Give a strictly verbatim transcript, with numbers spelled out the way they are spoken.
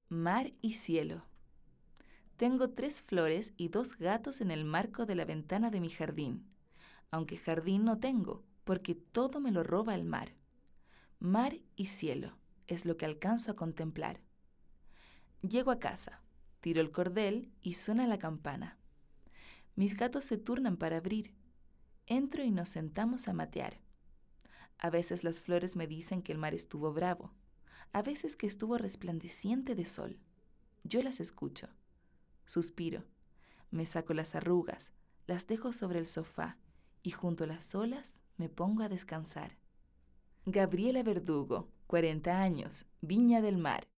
Mar y cielo. Tengo tres flores y dos gatos en el marco de la ventana de mi jardín, aunque jardín no tengo, porque todo me lo roba el mar. Mar y cielo es lo que alcanzo a contemplar. Llego a casa, tiro el cordel y suena la campana. Mis gatos se turnan para abrir. Entro y nos sentamos a matear. A veces las flores me dicen que el mar estuvo bravo, a veces que estuvo resplandeciente de sol. Yo las escucho. Suspiro, me saco las arrugas, las dejo sobre el sofá y junto a las olas me pongo a descansar. Gabriela Verdugo, cuarenta años, Viña del Mar.